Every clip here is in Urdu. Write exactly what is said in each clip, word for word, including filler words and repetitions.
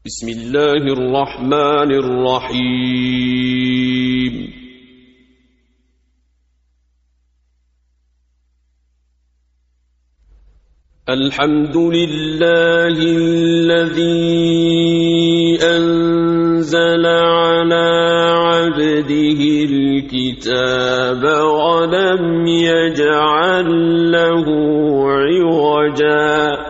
بسم الله الرحمن الرحيم الحمد لله الذي أنزل على عبده الكتاب ولم يجعل له عوجا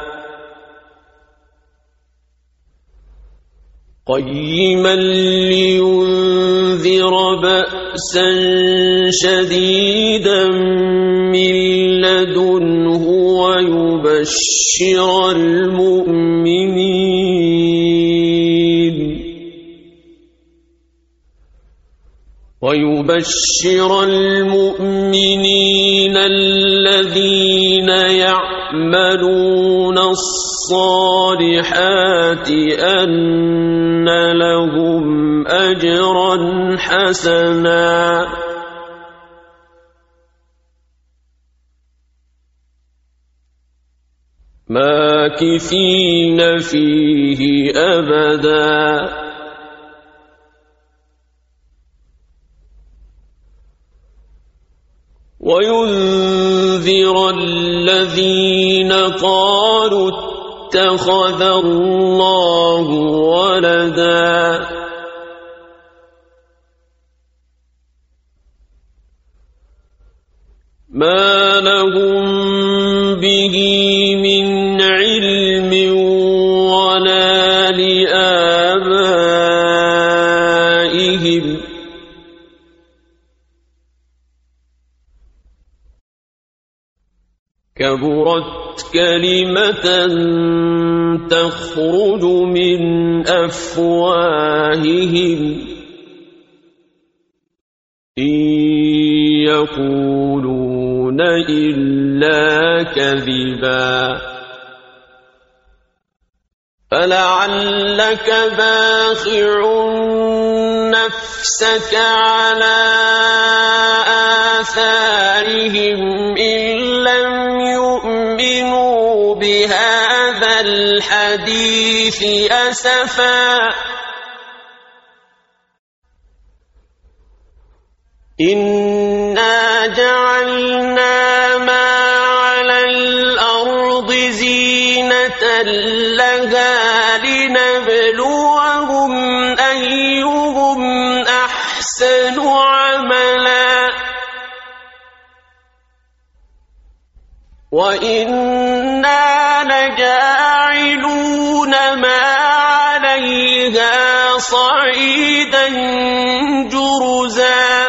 قيما لينذر بأسا شديدا من لدنه ويبشر المؤمنين ويبشر المؤمنين الذين يعملون الصالحات أن لهم أجرا حسنا ماكثين فيه أبدا وينذر الذين قالوا اتخذ الله ولدا ما لهم به من علم ولا لآبائهم كبرت كلمة تخرج من أفواههم إن يقولون إلا كذبا فلعلك باخع نفسك على آثارهم إن لم يؤمنوا بهذا الحديث أسفا إنا جعلنا ما على الأرض زينة لها لنبلوهم أيهم أحسن عملا وإنا لجاعلون ما عليها صعيدا جرزا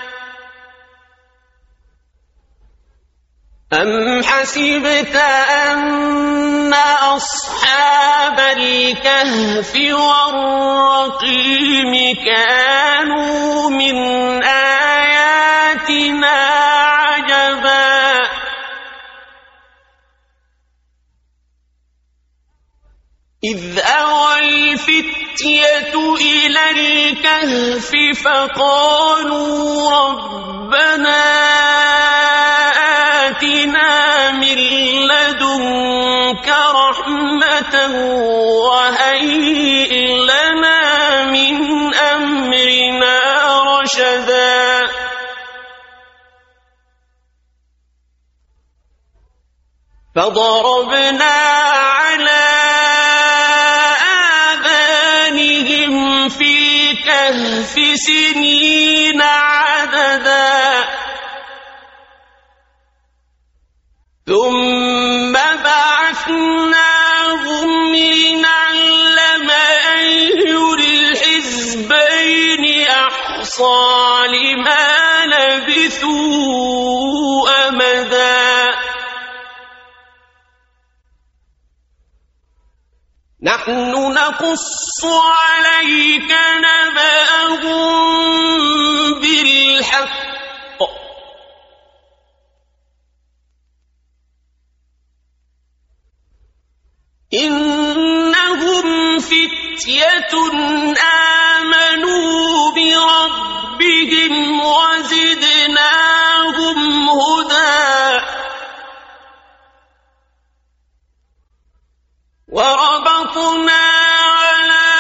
أم حسبت أن أصحاب الكهف والرقيم كانوا من آياتنا عجبا إذ أوى الفتية إلى الكهف فقالوا ربنا آتنا من لدنك رحمة وهيئ لنا من أمرنا رشدا فضربنا على آذانهم في الكهف سنين عددا ثم بعثناهم لنعلم أي الحزبين أحصى لما لبثوا أمدا نحن نقص عليك نبأهم بالحق إنهم فتية آمنوا بربهم وزدناهم هدى وربطنا على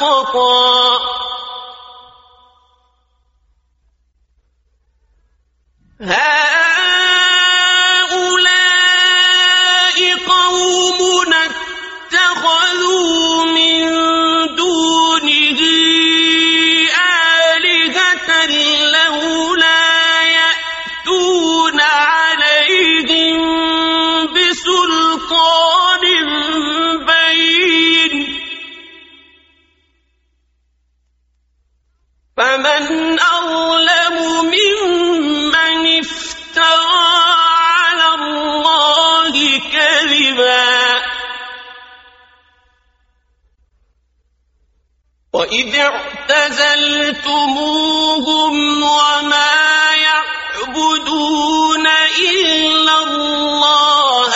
شططا هؤلاء قومنا اتخذوا من دونه آلهة لولا يأتون عليهم بسلطان بين فمن أظلم ممن افترى على الله كذبا وإذ اعتزلتموهم وما يعبدون إلا الله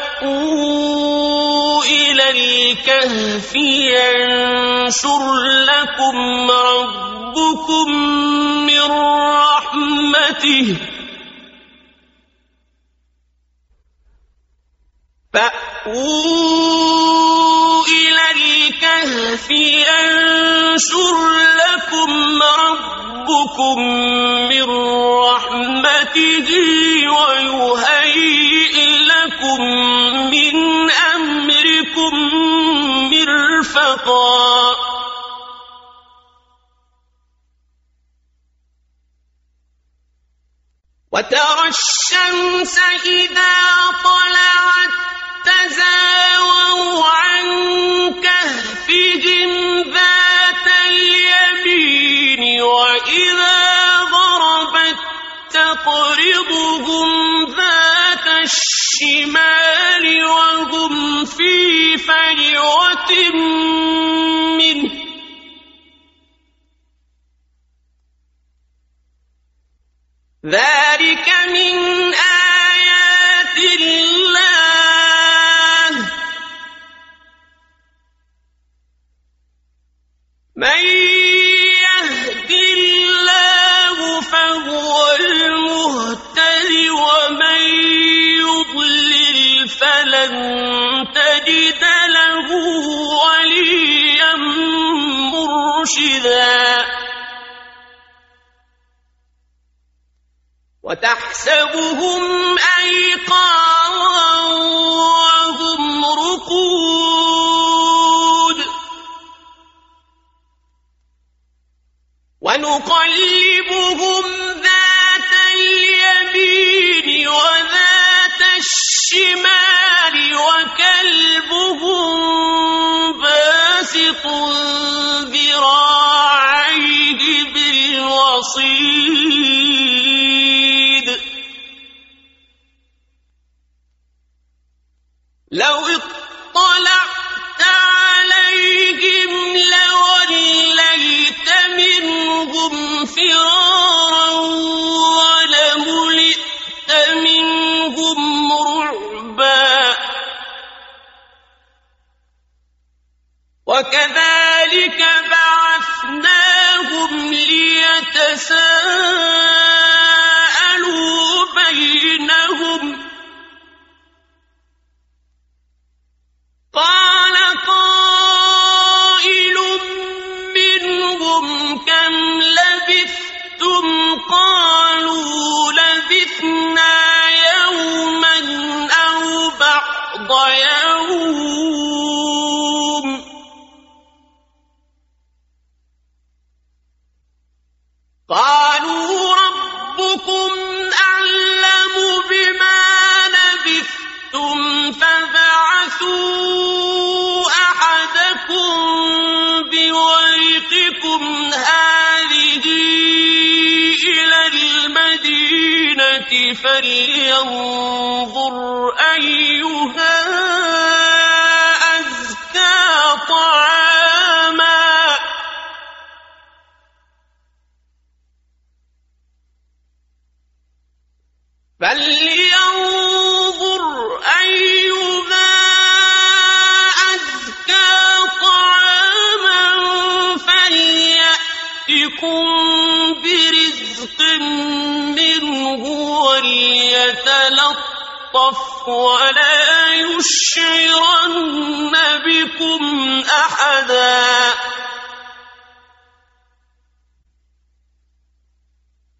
فأووا إلى الكهف ينشر لكم ربكم من رحمته فأووا إلى الكهف ينشر لكم ربكم من رحمته ويهيئ لكم من أمركم مرفقا وترى الشمس إذا طلعت تزاور عن كهفهم ذات اليمين وإذا غربت تقرضهم ذات الشمال وهم في فجوة منه ذلك من آيات الله من يهد الله فهو المهتد ومن يضلل فلن تجد له وليا مرشدا وتحسبهم أيقاظا وهم رقود ونقلبهم ذات اليمين وذات الشمال وكلبهم باسط ذراعيه بالوصيد لو اطلعت عليهم لوليت منهم فرارا ولملئت منهم رعبا وكذلك بعثناهم ليتساءلوا بينهم قال قائل منهم كم لبثتم قالوا لبثنا يوما أو بعض يوم قالوا ربكم أعلم بما لبثتم فبعثوا أحدكم بورقكم هذه إلى المدينة فلينظر أيها أزكى طعاما فلينظر أيها أزكى طعاما فليأتكم برزق منه وليتلطف ولا يشعرن بكم أحدا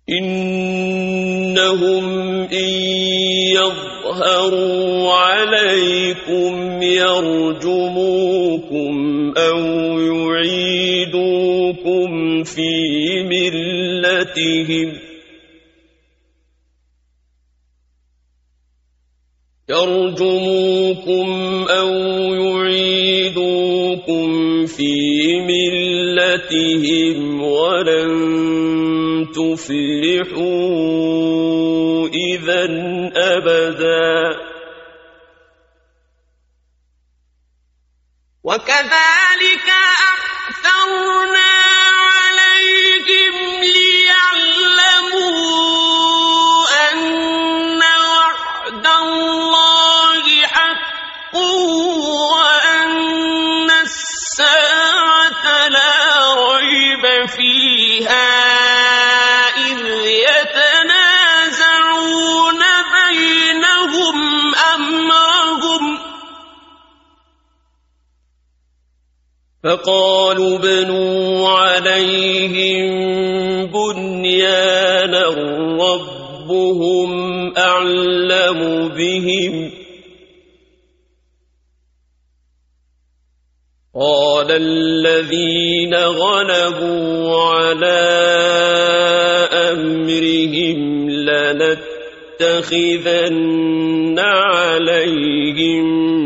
إنهم إن يظهروا عليكم يرجموكم أو يعيدوكم في ملتهم يرجموكم أو يعيدوكم في ملتهم ولن تفلحوا إذا أبدا وكذلك أعثرنا عليهم ليعلموا أن وعد الله حق وأن الساعة لا ريب فيها إذ يتنازعون بينهم أمرهم فقالوا ابنوا عليهم بنيانا ربهم أعلم بهم قال الذين غلبوا على أمرهم لنتخذن عليهم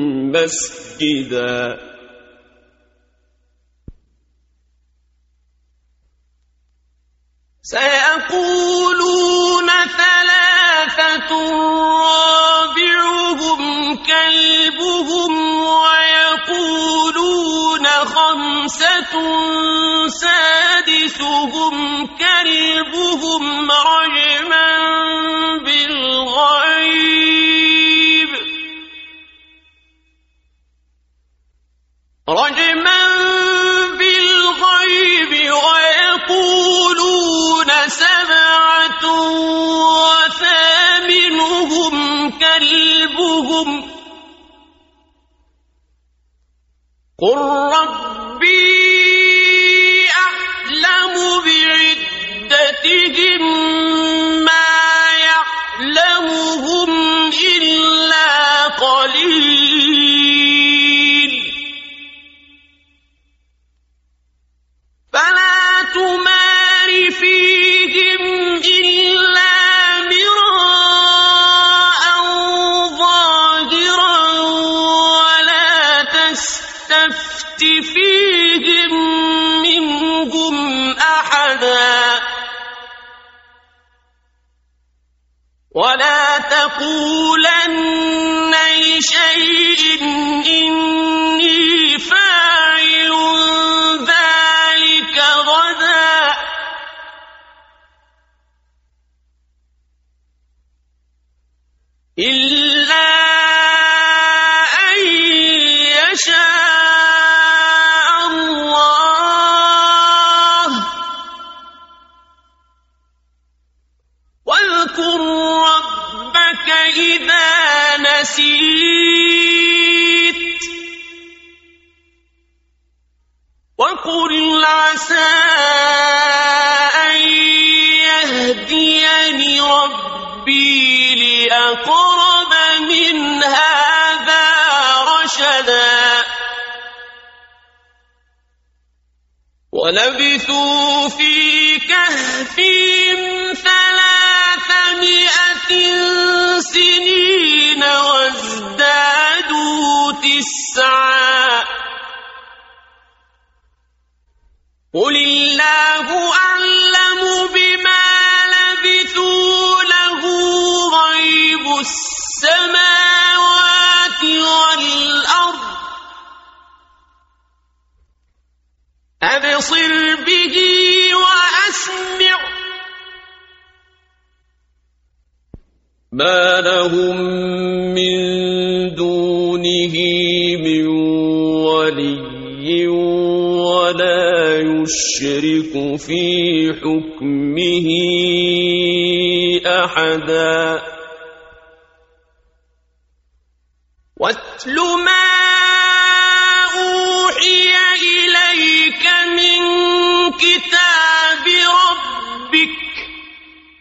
مسجدا سيقولون ثلاثة رابعهم كلبهم ويقولون خمسة سادسهم كلبهم رجما بالغيب رجما بالغيب ويقولون سبعة وثامنهم كلبهم قل ربي أعلم بعدتهم ما يعلمهم إلا قليل فلا تمار فيهم إلا مراء ظاهرا ولا تستفت فيهم منهم أحدا ولا تقولن لشيء إني فاعل ذلك غدا إلا أن يشاء الله واذكر ربك إذا نسيت وقل عسى أن يهديني ربي لأقرب من هذا رشدا ولبثوا في كهفهم ثلاثمائة سنين وازدادوا تسعا قل الله أعلم بما لبثوا له غيب السماوات والأرض أبصر به وأسمع ما لهم من دونه من ولي ولا يشرك في حكمه أحدا واتل ما أوحي إليك من كتاب ربك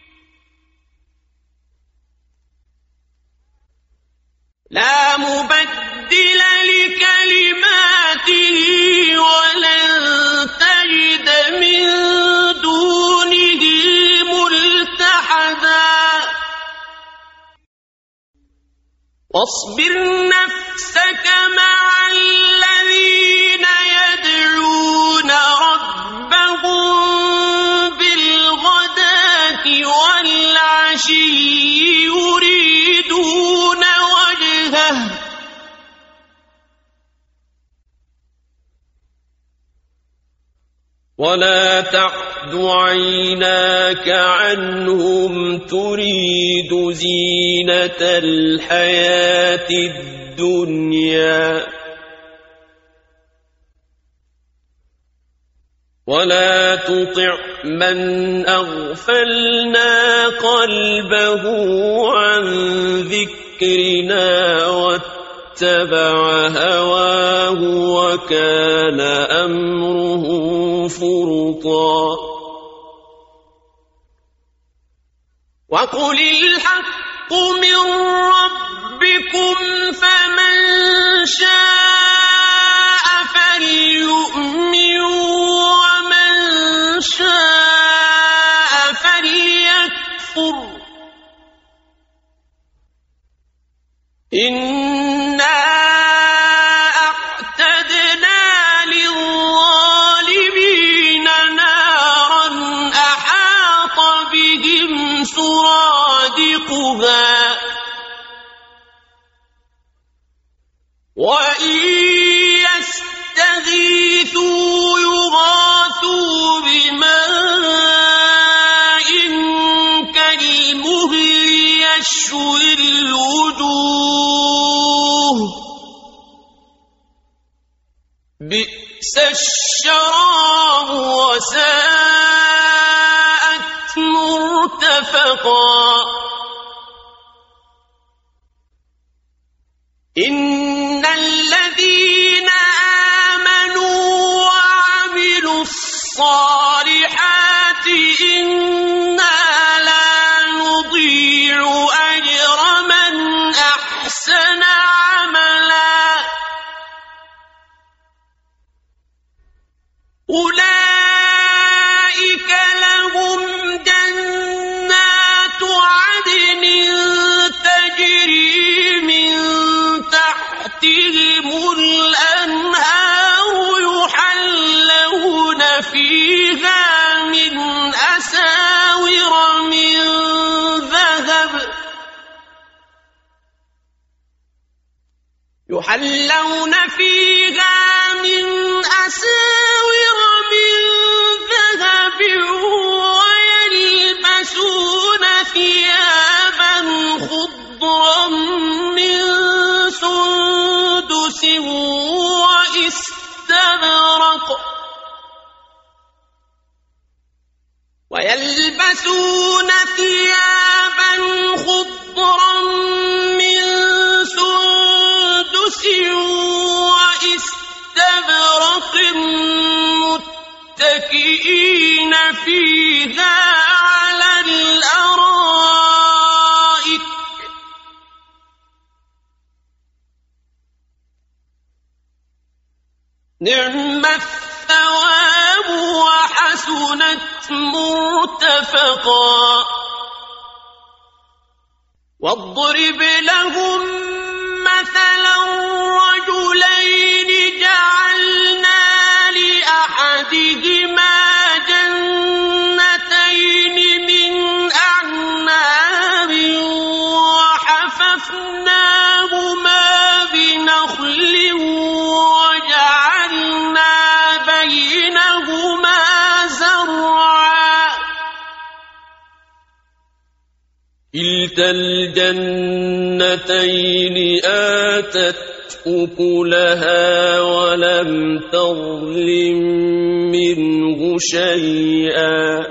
لا مبدل لكلماته ولن تجد من دونه ملتحدا واصبر نفسك مع الذين يدعون ربهم بالغداة والعشي يريدون وجهه ولا تعد عيناك عنهم تريد زينة الحياة الدنيا ولا تطع من أغفلنا قلبه عن ذكرنا واتبع هواه وكان أمره فرطا وقل الحق من ربكم فمن شاء فليؤمن ومن شاء فليكفر إنا أعتدنا للظالمين نارا أحاط بهم سرادقها وإن يستغيثوا يغاثوا بماء كالمهل يشوي الوجوه بئس الشراب وساءت مرتفقا إن الذين آمنوا وعملوا الصالحات إنا لا نضيع أجر من أحسن عملا أولئك لهم جنات عدن تجري من تحتهم الأنهار يحلون فيها من أساور من ذهب يحلون فيها من أساور من ذهب ويلبسون ثيابا خضرا من سندس واستبرق ويلبسون ثيابا خضرا من سندس واستبرق متكئين فيها على الأرائك نعم الثواب وحسنت مرتفقا واضرب لهم مثلا رجلين جعلنا لأحدهما جنتين من أعناب وحففناهما بنخل وجعلنا بينهما زرعا كلتا الجنتين آتت أكلها ولم تظلم منه شيئا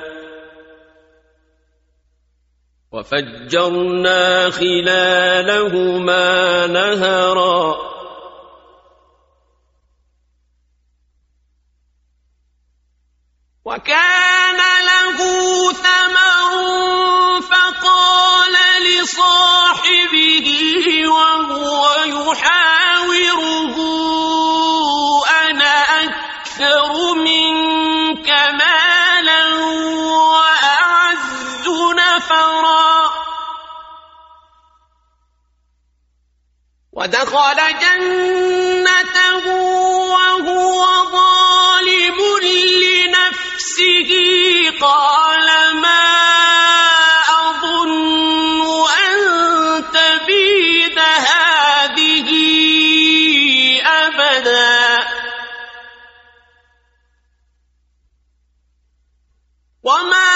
وفجرنا خلالهما نهرا وكان له ثمر فقال لصاحبه وهو نارا ودخل جنته وهو ظالم لنفسه قال ما أظن أن تبيد هذه أبدا وما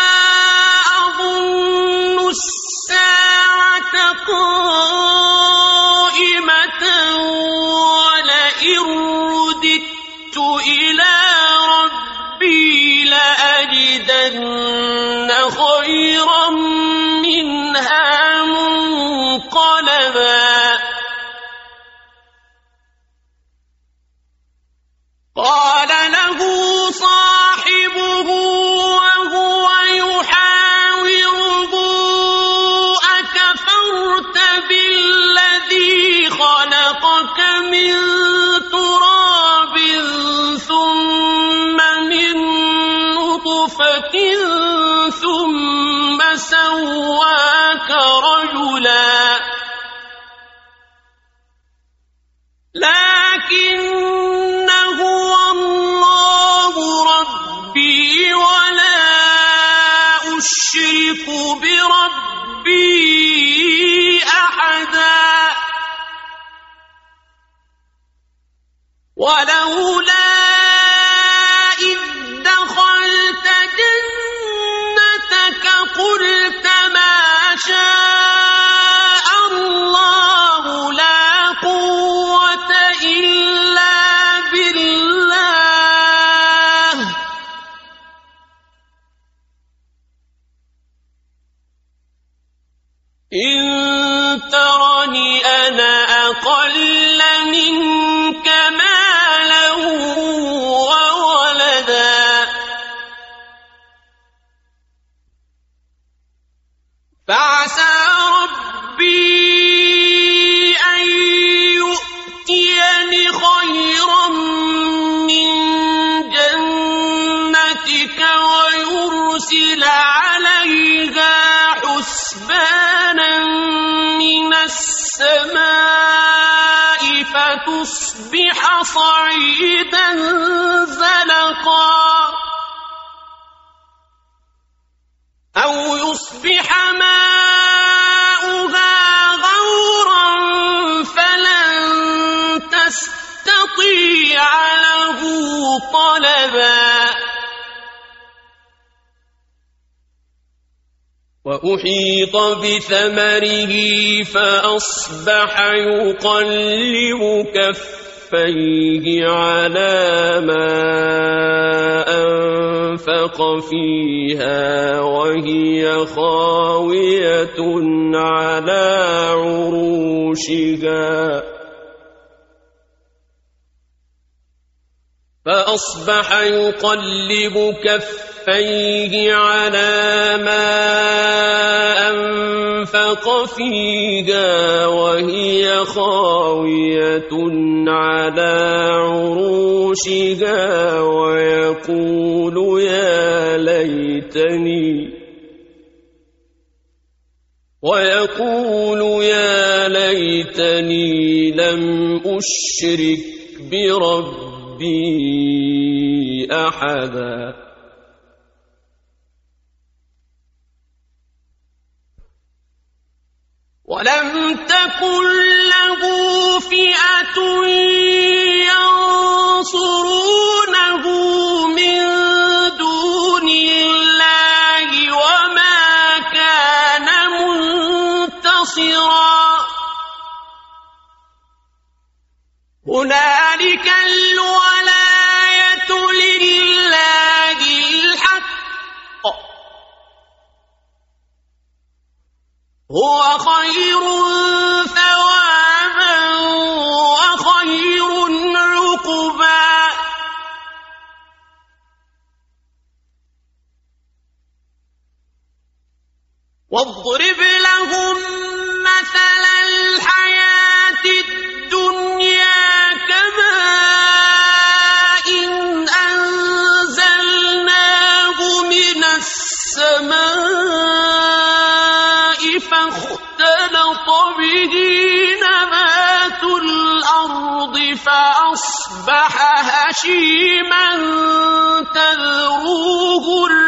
أظن الساعة قائمة ولئن رددت إلى ربي لأجدن خيرا منها منقلبا قال له صاحبه وهو يحاوره أكفرت بالذي خلقك من تراب ثم من نطفة ثم سواك رجلا لكن هو الله ربي ولا أشرك بربي أحدا ولولا إذ دخلت جنتك قلت ما شاء الله لا قوة إلا بالله إن ترني أنا أقل منك مالا وولدا فعسى ربي أن يؤتيني خيرا من جنتك ويرسل عليها حسبانا من السماء فتصبح صعيدا زلقا أو يصبح ماؤها غورا فلن تستطيع له طلبا وأحيط بثمره فأصبح يقلب كفيه على ما أنفق فيها وهي خاوية على عروشها فأصبح يقلب كفيه على ما أنفق فيها وهي خاوية على عروشها ويقول يا ليتني ويقول يا ليتني لم أشرك بربي أحدا ولم تكن له فئة ينصرونه من دون الله وما كان منتصرا هنالك الولاية لله الحق هو خير ثوابا وخير عقبا واضرب لهم مثل الحياة الدنيا كماء أنزلناه من السماء فاختلط به نبات الأرض فأصبح هشيما تذروه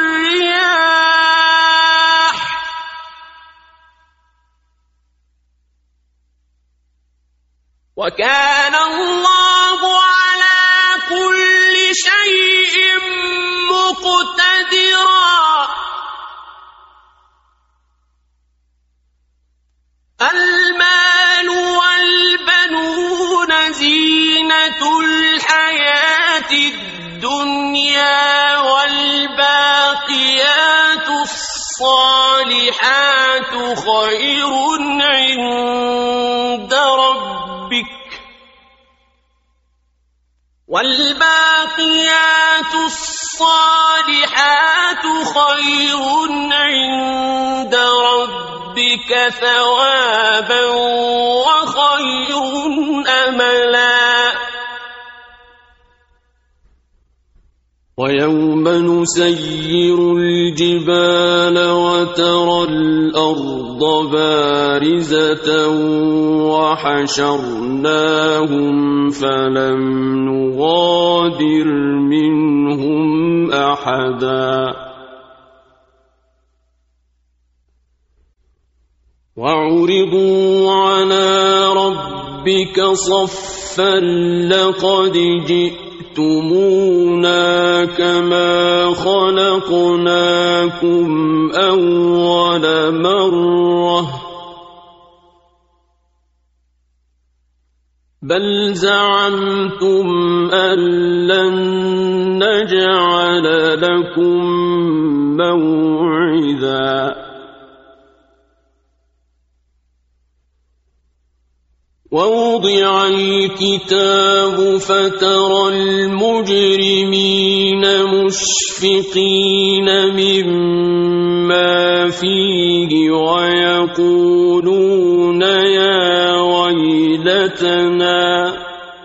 الرياح وكان الله على كل شيء مقتدرا المال والبنون زينة الحياة الدنيا والباقيات الصالحات خير عند ربك والباقيات الصالحات خير عند ربك ثوابا وخير أملا ويوم نسير الجبال وترى الأرض بارزة وحشرناهم فلم نغادر منهم أحدا وعرضوا على ربك صفا لقد جئتمونا كما خلقناكم أول مرة بل زعمتم أن لن نجعل لكم موعدا ووضع الكتاب فترى المجرمين مشفقين مما فيه ويقولون يا ويلتنا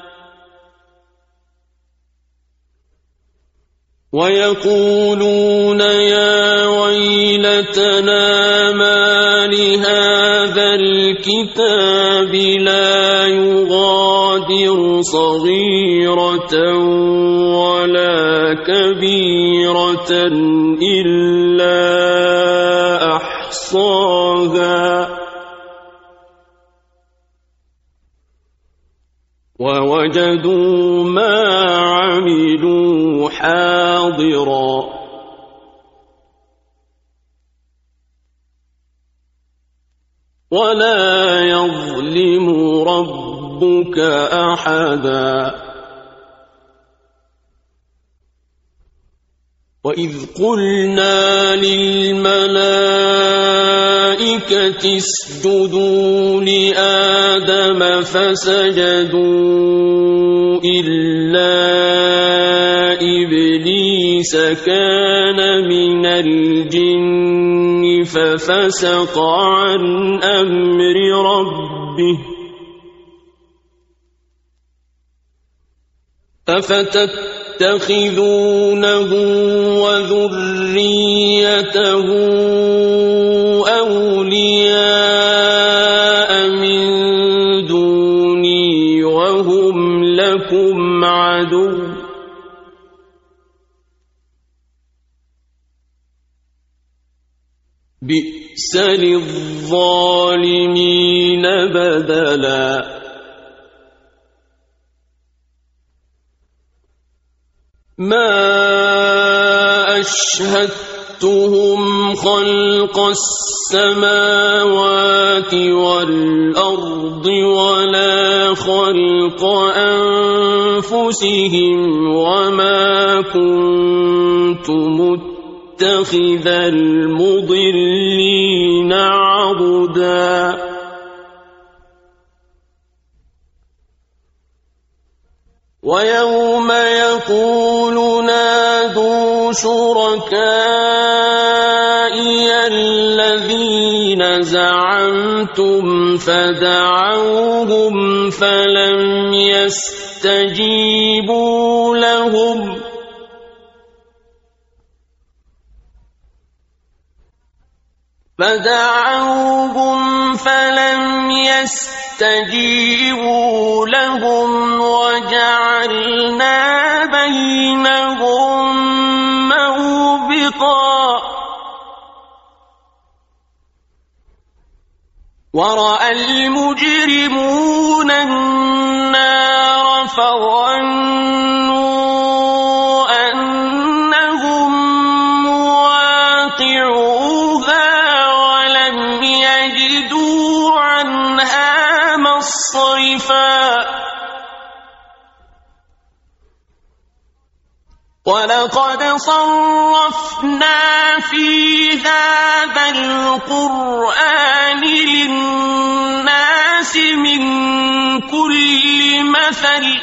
ويقولون يا ويلتنا ما لهذا الكتاب لا يغادر صغيرة ولا كبيرة إلا أحصاها ووجدوا ما عملوا حاضرا ولا يظلم ربك أحدا وإذ قلنا للملائكة اسجدوا لآدم فسجدوا إلا إبليس كان من الجن ففسق عن أمر ربه أفتتخذونه وذريته أولياء من دوني وهم لكم عدو بئس للظالمين بدلا ما أشهدتهم خلق السماوات والأرض ولا خلق أنفسهم وما كنت متخذ المضلين عضدا ويوم يقول نادوا شركائي الذين زعمتم فدعوهم فلم يستجيبوا لهم فدعوهم فلم يستجيبوا لهم وجعلنا بينهم موبقا ورأى المجرمون النار فظنوا أنهم مواقعوها ولم يجدوا عنها مصرفا ولقد صرفنا في هذا القرآن للناس من كل مثل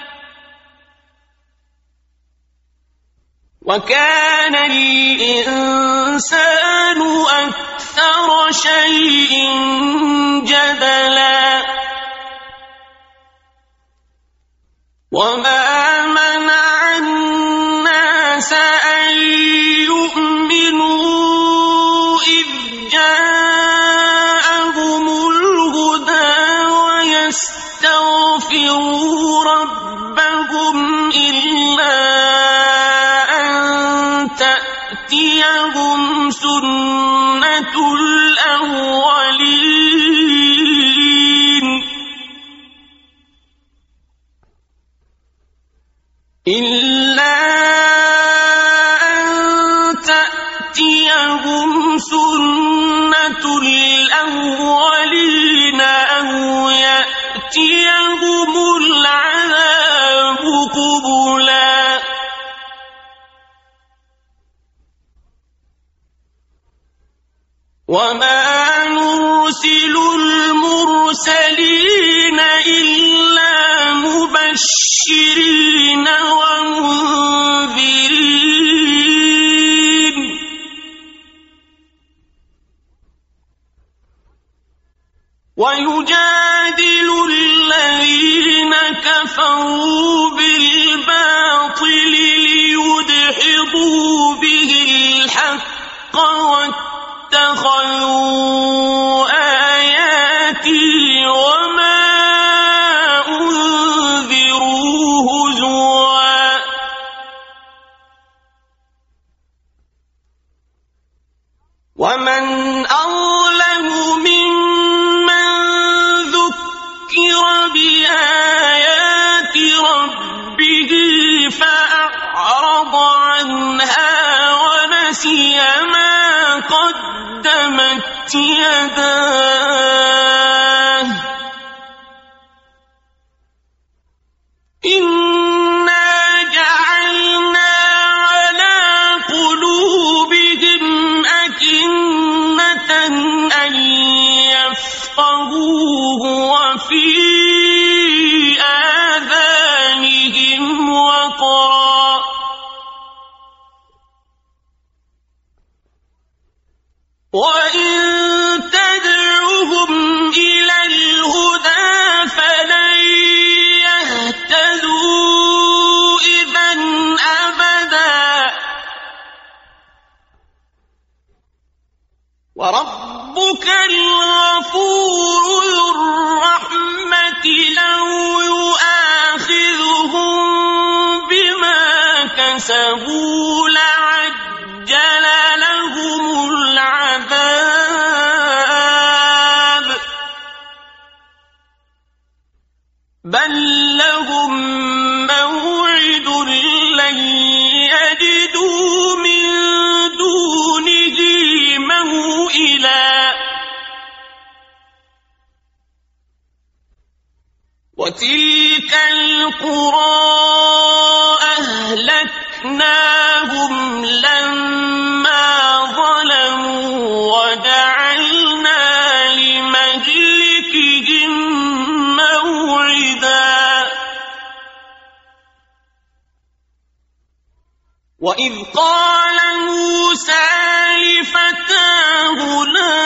وكان الإنسان أكثر شيء جدلا وما منع الناس أن يؤمنوا إذ جاءهم الهدى ويستغفروا ربهم إلا أن تأتيهم سنة الأولين إلا أن تأتيهم سنة الأولين أو يأتيهم العذاب قبلا وما نرسل المرسلين إلا مبشرين ومنذرين ويجادل الذين كفروا بالباطل ليدحضوا به الحق واتخذوا آياتي وما أنذروا هزوا ومن أظلم ممن ذكر بآيات ربه فأعرض عنها ونسي ما قدمت يداه إنا جعلنا على قلوبهم أكنة أن يفقهوه وفي آذانهم وقرا وإن تدعوهم إلى الهدى فلن يهتدوا إذا أبدا وربك الغفور ذو الرحمة لو يؤاخذهم بما كسبوا لعجل لهم العذاب بل لهم موعد لن يجدوا من دونه موئلا وتلك القرى أهلكناهم لما ظلموا وجعلنا لمهلكهم موعدا وإذ قال موسى لفتاه لا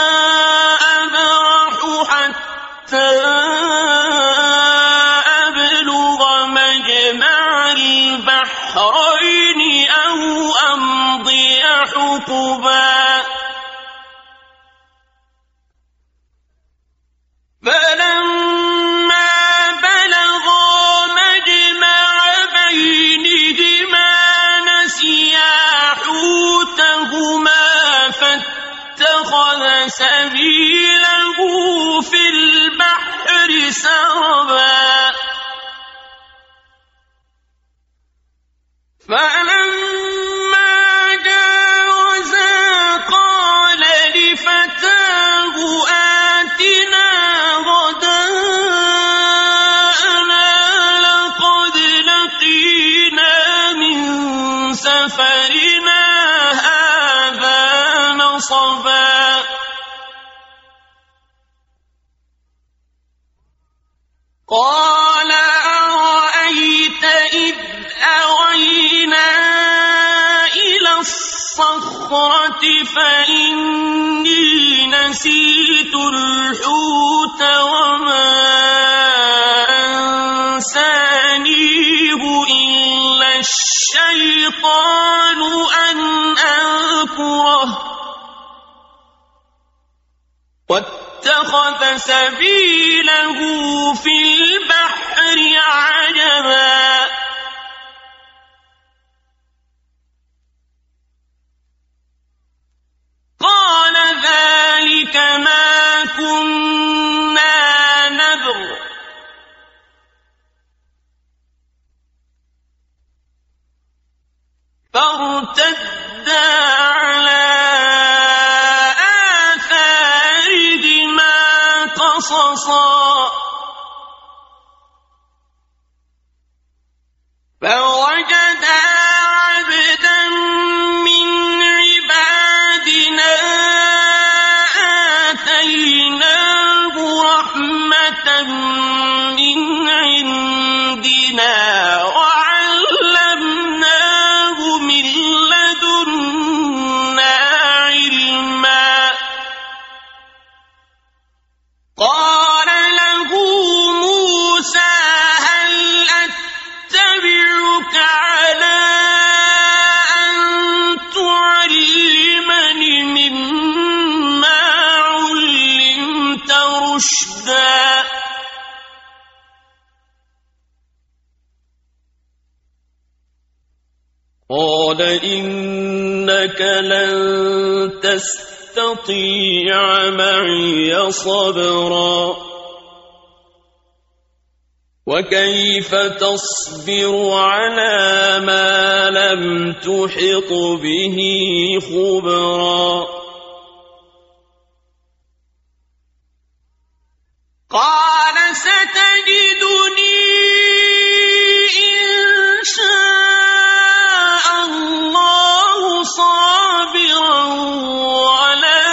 أبرح حتى أبلغ مجمع البحرين أو أمضي حقبا واتخذ سبيله في البحر سربا فلما جاوزا قال لفتاه آتنا غداءنا لقد لقينا من سفرنا هذا نصبا قال أرأيت إذ أوينا إلى الصخرة فإني نسيت الحوت وما أنسانيه إلا الشيطان أن أذكره واتخذ سبيله في البحر عجبا قال ذلك ما كنا نبغ فارتدا على آثارهما قصصا فوجدا عبدا من عبادنا آتيناه رحمة من عندنا وعلمناه من لدنا علما قال له موسى هل أتبعك على أن تعلمني مما علمت رشدا قال إنك لن تستطيع معي صبرا وكيف تصبر على ما لم تحط به خبرا قال ستجدني إن شاء الله صابرا ولا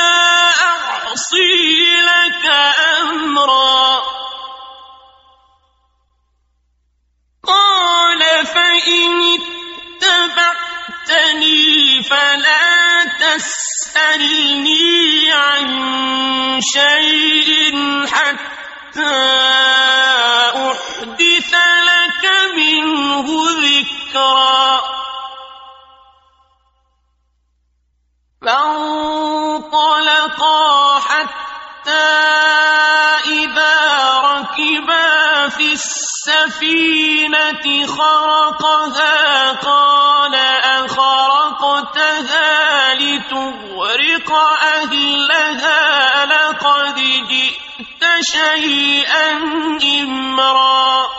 أعصي لك أمرا قال فإن اتبعتني فلا تسألني عن شيء حتى أحدث لك منه ذكرا فانطلقا حتى إذا ركبا في السفينة خرقها قال أخرقتها لتغرق أهلها لقد جئت شيئا إمرا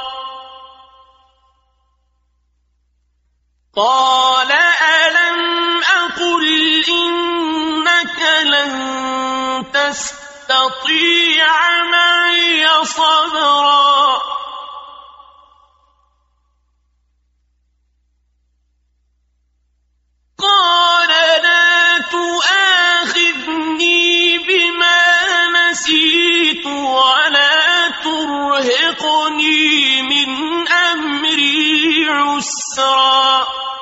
قال ألم أقل إنك لن تستطيع معي صبرا قال لا تؤاخذني بما نسيت ولا ترهقني من أمري عسرا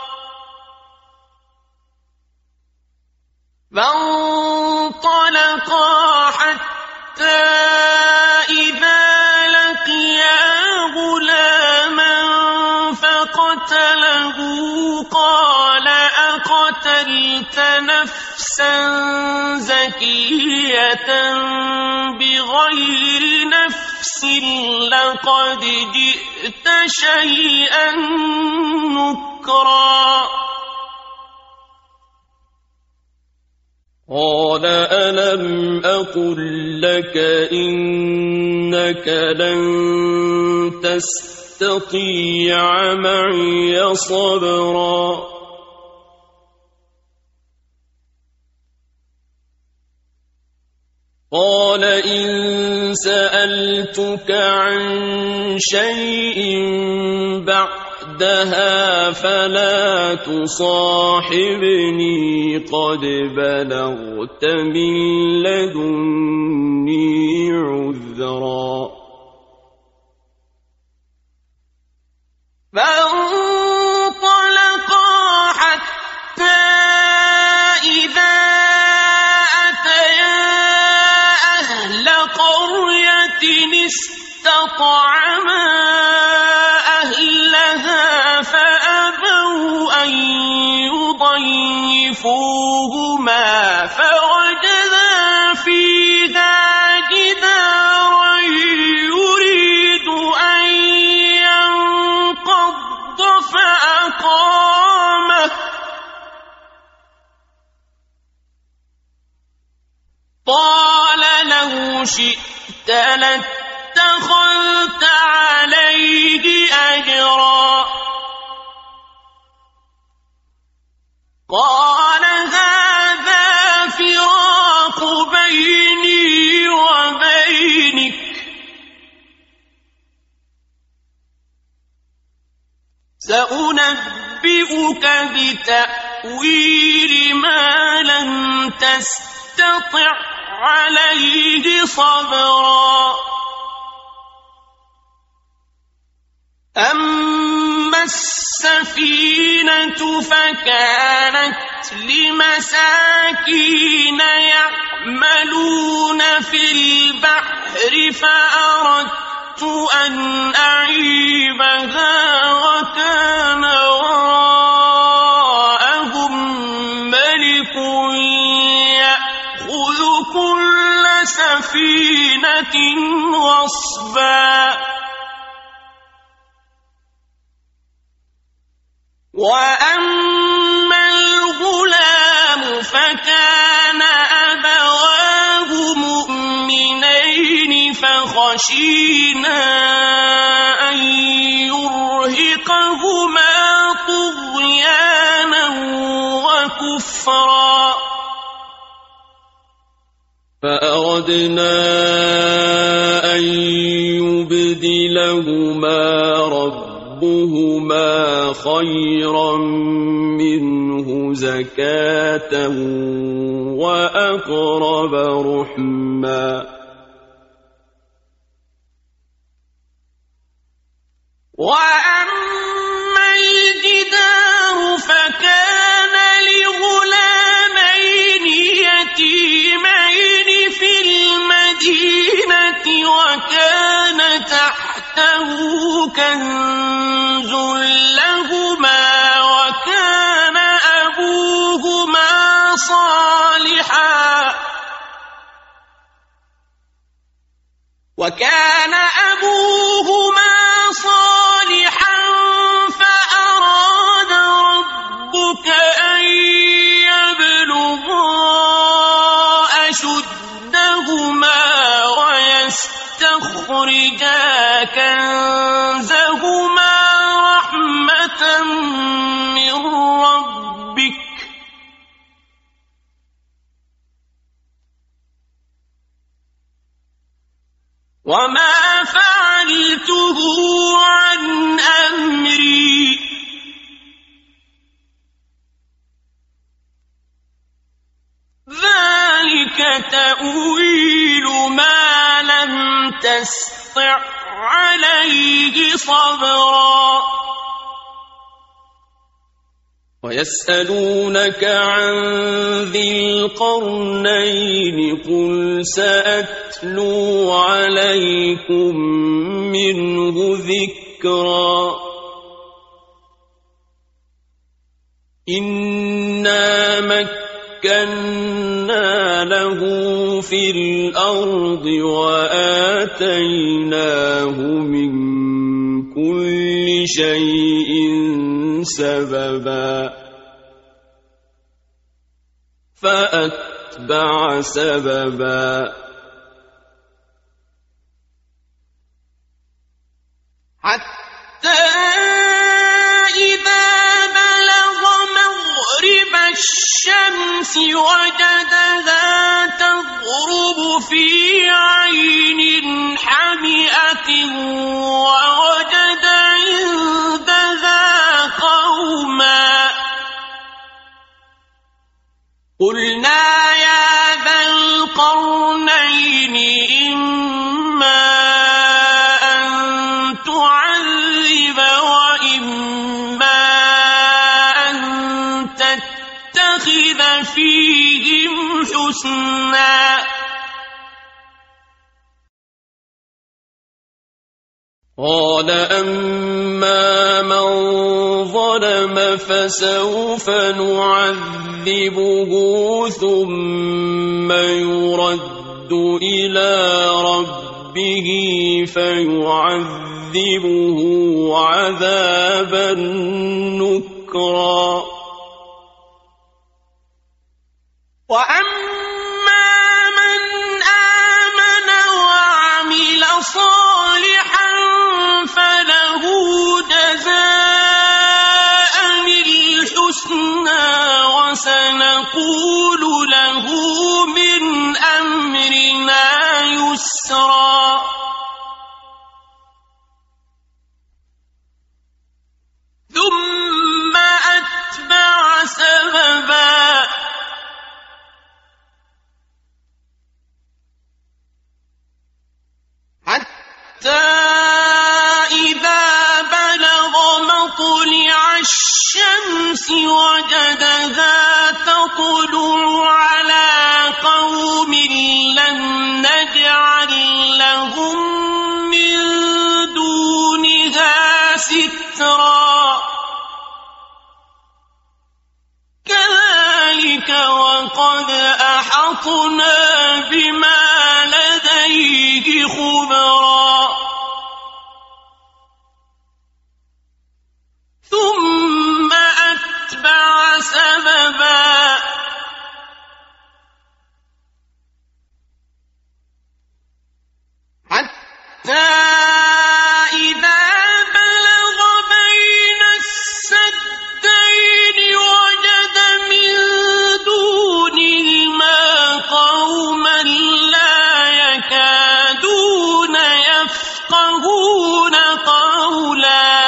فانطلقا حتى إذا لقيا غلاما فقتله قال أقتلت نفسا زكية بغير نفس لقد جئت شيئا نكرا قال ألم أقل لك إنك لن تستطيع معي صبرا قال إن سألتك عن شيء بعدها فلا تصاحبني قد بلغت من لدني عذرا فانطلقا حتى إذا أتيا أهل قرية استطعما أهلها فأبوا أن يضيفوهما فوجدا فيها جدارا يريد أن ينقض فأقامه قال لو شئت لاتخذت عليه أجرا قال هذا فراق بيني وبينك سأنبئك بتأويل ما لم تستطع عليه صبرا أما السفينة فكانت لمساكين يعملون في البحر فأردت أن أعيبها وكان وراءهم ملك يأخذ كل سفينة غصبا وأما الغلام فكان أبواه مؤمنين فخشينا أن يرهقهما طغيانا وكفرا فأردنا أن يبدلهما ربهما خيرا منه زكاة وأقرب رحما وأما الجدار فكان لغلامين يتيمين في المدينة وكان تحته كنز لهما وكان أبوهما صالحا وكان أبوهما صالحا فأراد ربك أن يبلغا أشدهما ويستخرجا كنزهما رحمة من ربك وما فعلته عن أمري ذلك تأويل ما لم تستطع عليه صبرا ويسألونك عن ذي القرنين قل سأتلو عليكم منه ذكرا إنا مكنا له في الأرض وآتيناه من كل شيء سببا فأتبع أتبع سببا حتى إذا بلغ مغرب الشمس وجدها تغرب في عين حمئة ووجد عندها قوما قلنا يا ذا القرنين إما أن تعذب وإما أن تتخذ فيهم حسنا قال أما من ظلم فسوف نعذبه ثم يرد إلى ربه فيعذبه عذابا نكرا وأما من آمن وعمل صالحا فله جزاء الحسنى وسنقول له من أمرنا يسرا ثم أتبع سببا حتى إذا بلغ مطلع الشمس وجدها تطلع على قوم لم نجعل لهم من دونها سترا كذلك وقد أحطنا بما لديه خبرا ثم أتبع سببا حتى إذا بلغ بين السدين وجد من دونهما قوما لا يكادون يفقهون قولا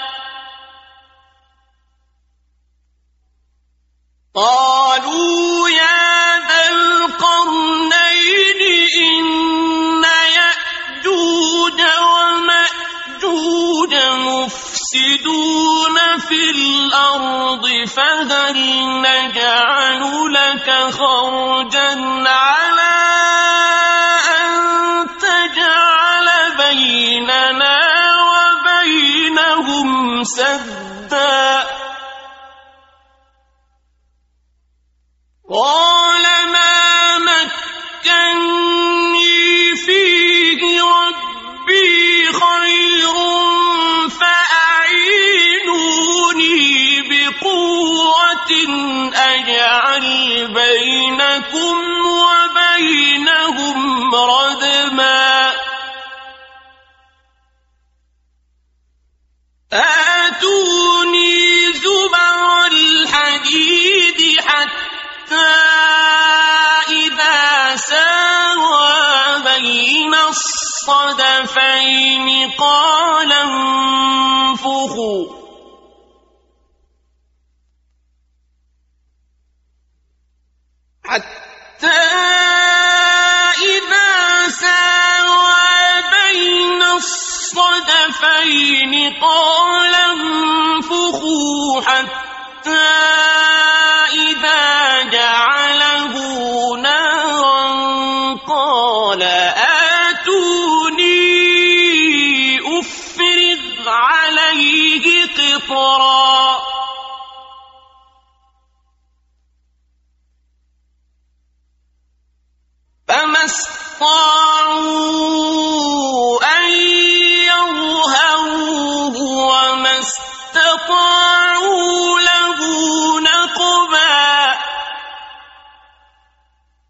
قالوا يا ذا القرنين إن يأجوج ومأجوج مفسدون في الأرض فهل نجعل لك خرجا على أن تجعل بيننا وبينهم سدا قال ما مكني فيه ربي خير فأعينوني بقوة أجعل بينكم وبينهم ردما آتوني زبر الحديد حتى إذا ساوى بين الصدفين قال انفخوا حتى إذا ساوى بين الصدفين قال انفخوا حتى إذا جعله نارا قال آتوني أفرغ عليه قطرا فما استطاعوا أن يظهروه وما استطاعوا له نقبا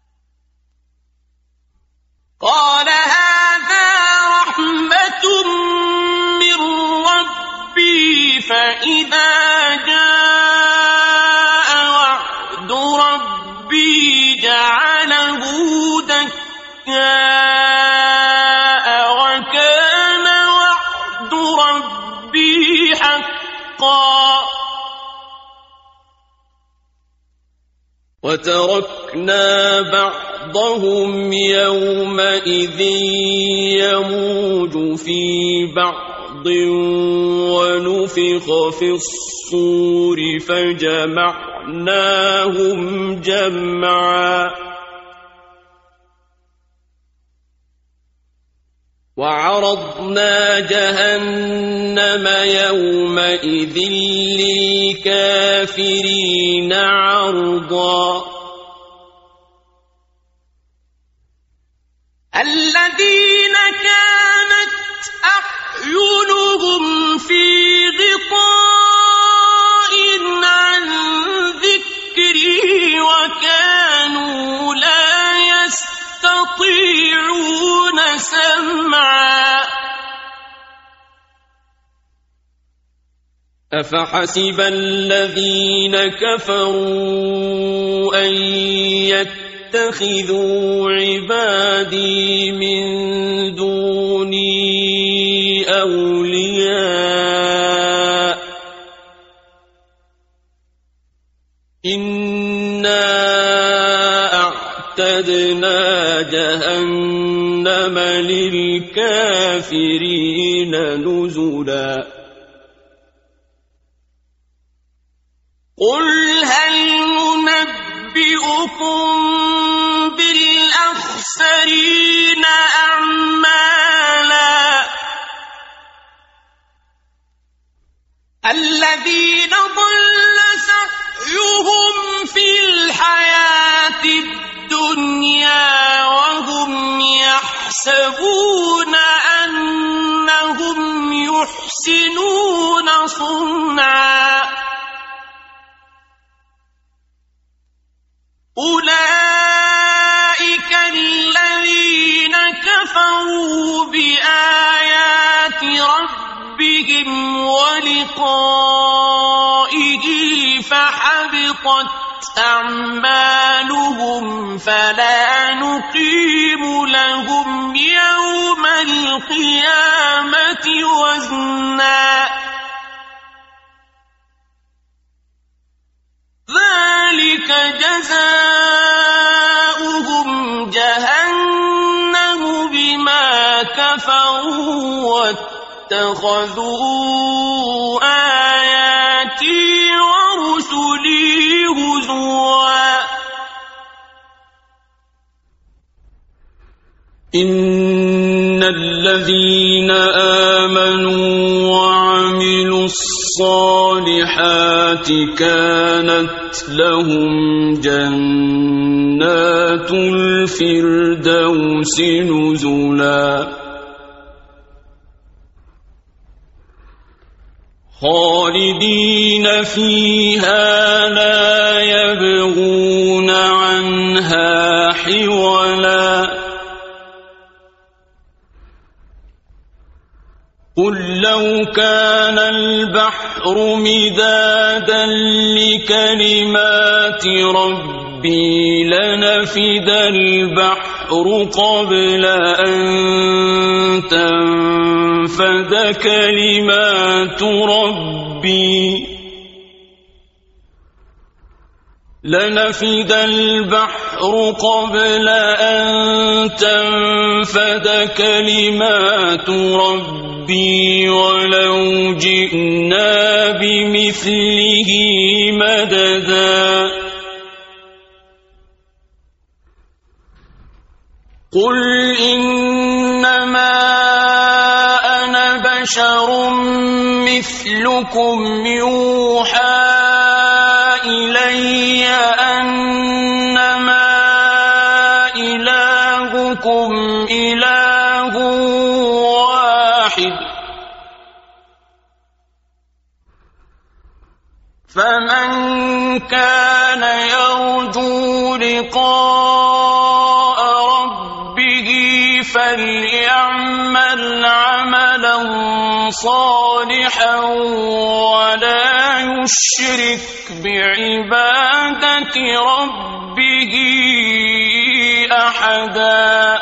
وكان وعد ربي حقا وتركنا بعضهم يومئذ يموج في بعض ونفخ في الصور فجمعناهم جمعا وعرضنا جهنم يومئذ للكافرين عرضا الذين كانت أعينهم في غطاء عن ذكري وكانوا لا يستطيعون سمعا أفحسب الذين كفروا أن يتخذوا عبادي من دوني أولياء إنا أعتدنا جهنم للكافرين نزلا قل هل ننبئكم بالأخسرين أعمالا الذين ضل سعيهم في الحياة الدنيا وهم يحسبون أنهم يحسنون صنعا أولئك الذين كفروا بآيات ربهم ولقائه فحبطت أعمالهم فلا نقيم لهم يوم القيامة وزنا ذلك جزاؤهم جهنم بما كفروا واتخذوا آياتي ورسلي هزوا إن الذين آمنوا وعملوا الصالحات كانت لهم جنات الفردوس نزلا خالدين فيها لا يبغون عنها حولا قل لو كان البحر مدادا لكلمات ربي لنفد البحر قبل أن تنفد كلمات ربي لنفد البحر قبل أن تنفد كلمات ربي ولو جئنا بمثله مددا قل إنما أنا بشر مثلكم يوحى إلي أنما إلهكم إله واحد فمن كان يرجو لقاء ربه فليعمل عملا صالحا ولا يشرك بعبادة ربه أحدا